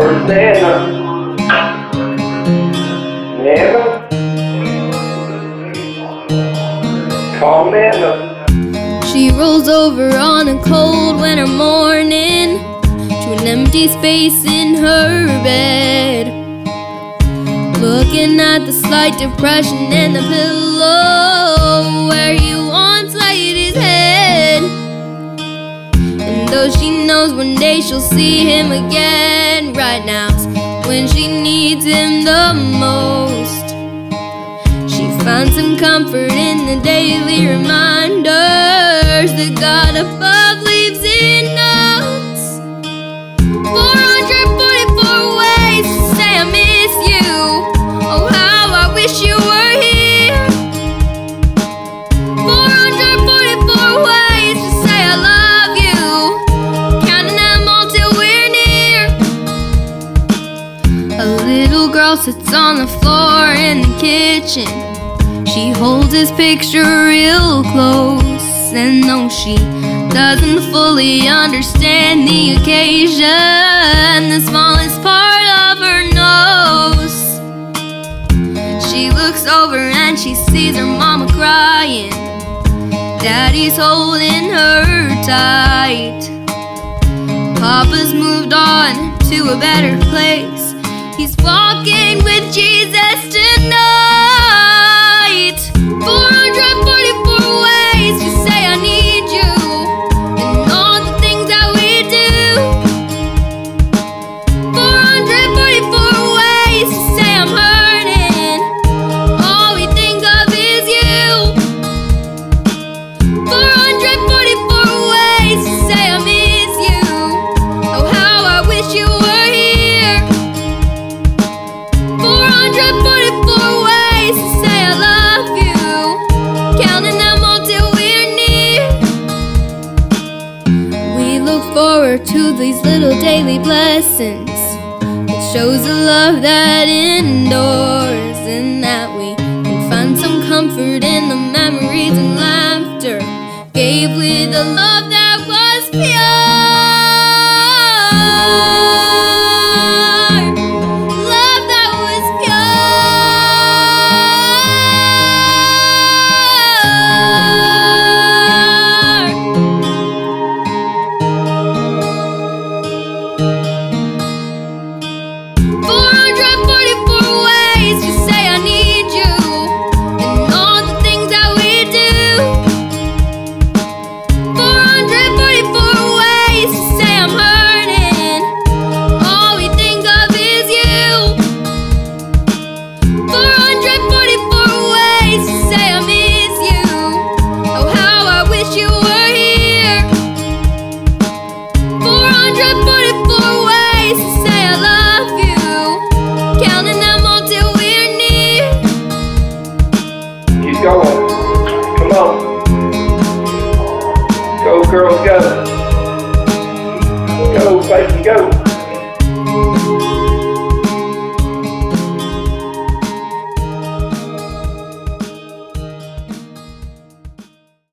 Where's Nana? Nana? Call Nana. She rolls over on a cold winter morning to an empty space in her bed, looking at the slight depression in the pillow where he once laid his head. And though she knows one day she'll see him again, right now's when she needs him the most. She finds some comfort in the daily reminders that God above leaves in notes. 444 ways to say I miss you. Oh, how I wish you were here. 444 ways to say I love you, counting them all till we're near. A little girl sits on the floor in the kitchen. She holds his picture real close, and though she doesn't fully understand the occasion, the smallest part of her knows. She looks over and she sees her mama crying. Daddy's holding her tight. Papa's moved on to a better place. He's walking with Jesus tonight. 444 ways to say I need you, and all the things that we do. 444 ways to say I'm hurting, all we think of is you. 444 ways to say I miss you. Oh, how I wish you were here. 444 ways to say I love you, counting them all till we're near. We look forward to these little daily blessings. It shows a love that endures, and that we can find some comfort in the memories and laughter gave with a love that was pure. Love that was pure. 444 ways to say I need you, and all the things that we do. 444 ways to say I'm hurting, all we think of is you. 444 ways to say I miss you. Oh, how I wish you were here. 444 ways to say I love you, counting them all till we're near. Keep going. Come on. Go, girls, go. Go, baby, go.